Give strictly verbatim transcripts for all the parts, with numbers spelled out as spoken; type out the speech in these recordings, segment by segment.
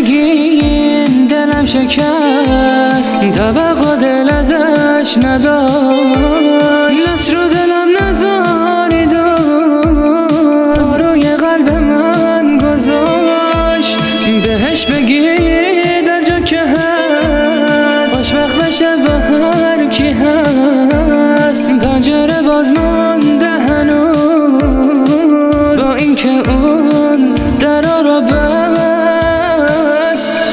بگین دلم شکست، توقع دل ازش نداشت، دست رو دلم نزاری دار روی قلب من گذاشت. بهش بگی در جا که هست، خوشبخت بشه با هر کی هست، پنجره باز مونده هنوز با اینکه اون درا رو بست.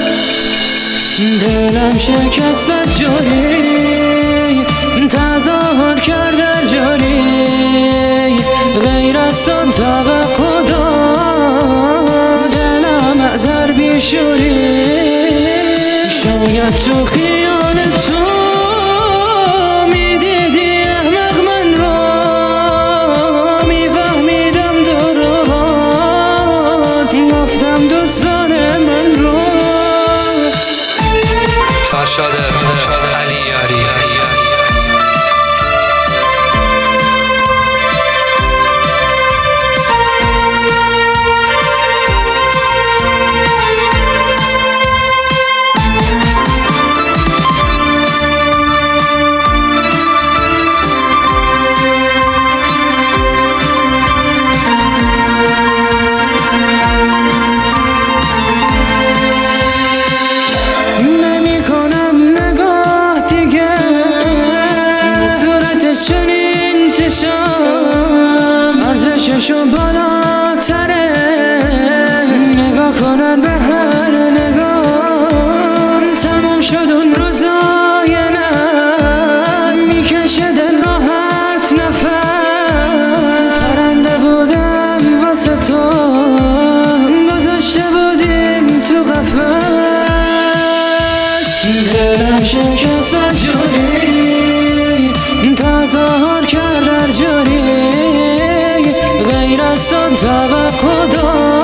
دلم شکست بدجوری، تظاهر کرد در جوری، غیر از اون توقع داشت، دلم معذر بیشوری. شاید تو خیال تو میدیدی احمق من را، میفهمیدم درات، گفتم دوستان من رو. فرشاد علی یاری. چنین چشم ارزششو بالاتره، نگاه کنن به هر نگاه، تموم شد اون روزای نز، میکشه دل راحت نفس، پرنده بودم واسه تو، گذاشته بودیم تو قفس. دلم شکست بدجوری، تظاهر کرد در جوری، غیر از اون توقع داشت،